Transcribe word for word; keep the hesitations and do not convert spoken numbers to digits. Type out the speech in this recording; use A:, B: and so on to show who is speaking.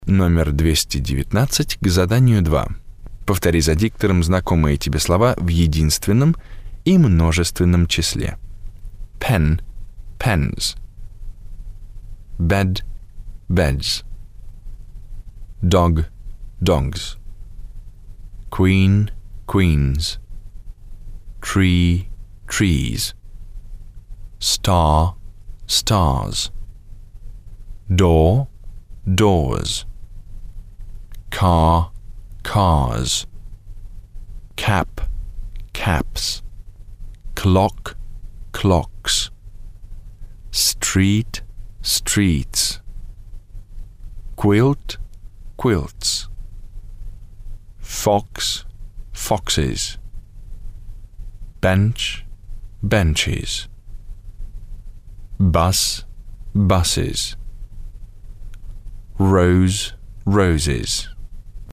A: Номер двести девятнадцать к заданию два. Повтори за диктором знакомые тебе слова в единственном и множественном числе. Pen – pens. Bed – beds. Dog – dogs. Queen – queens. Tree – trees. Star – stars. Door – doors. Car – cars. Cap – caps. Clock – clocks. Street – streets. Quilt – quilts. Fox – foxes. Bench – benches. Bus – buses. Rose – roses.